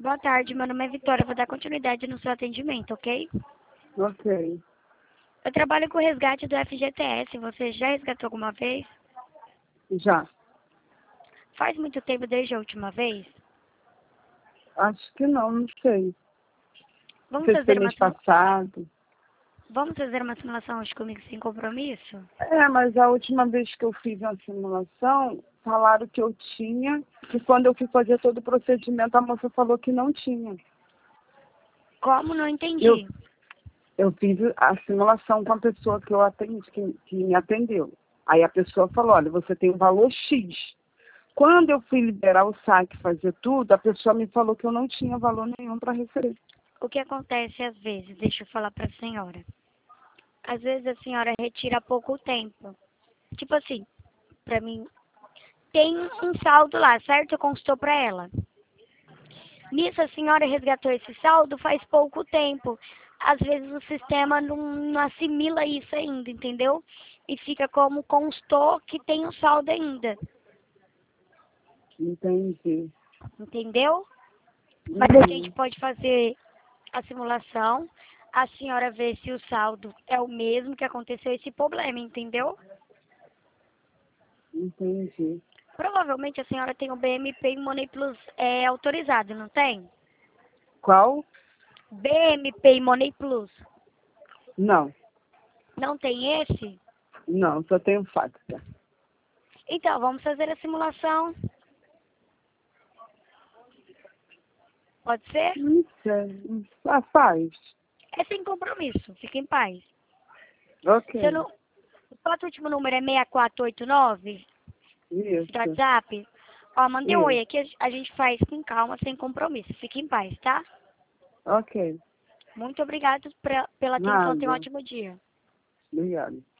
Boa tarde, meu nome é Vitória. Vou dar continuidade no seu atendimento, ok? Ok. Eu trabalho com o resgate do FGTS. Você já resgatou alguma vez? Já. Faz muito tempo desde a última vez? Acho que não sei. Não Vamos sei se foi fazer uma, mês passado. vamos fazer uma simulação hoje comigo sem compromisso? Mas a última vez que eu fiz uma simulação, falaram que eu tinha, que quando eu fui fazer todo o procedimento, a moça falou que não tinha. Como? Não Eu, entendi. eu fiz a simulação com a pessoa que eu atendi, que me atendeu. Aí a pessoa falou, olha, você tem um valor X. Quando eu fui liberar o saque, fazer tudo, a pessoa me falou que eu não tinha valor nenhum para receber. O que acontece às vezes? Deixa eu falar para a senhora. Às vezes a senhora retira há pouco tempo. Tipo assim, para mim, tem um saldo lá, certo? Constou para ela. Nisso, a senhora resgatou esse saldo faz pouco tempo. Às vezes o sistema não assimila isso ainda, entendeu? E fica como constou que tem o saldo ainda, Entendi. entendeu? Mas a gente Uhum. pode fazer a simulação, a senhora vê se o saldo é o mesmo que aconteceu esse problema, entendeu? Entendi. Provavelmente a senhora tem o BMP e Money Plus autorizado, não tem? Qual? BMP e Money Plus. Não. Não tem esse? Não, só tenho Facta. Então, vamos fazer a simulação. Pode ser? Não sei. Faz. É sem compromisso. Fique em paz. Seu Ok. nu... O quatro último número é 6489 do Isso. WhatsApp. Ó, mandei um oi Isso. aqui. A gente faz com calma, sem compromisso. Fique em paz, tá? Ok. Muito obrigado pela atenção. Tenha um Nada. ótimo dia. Obrigado.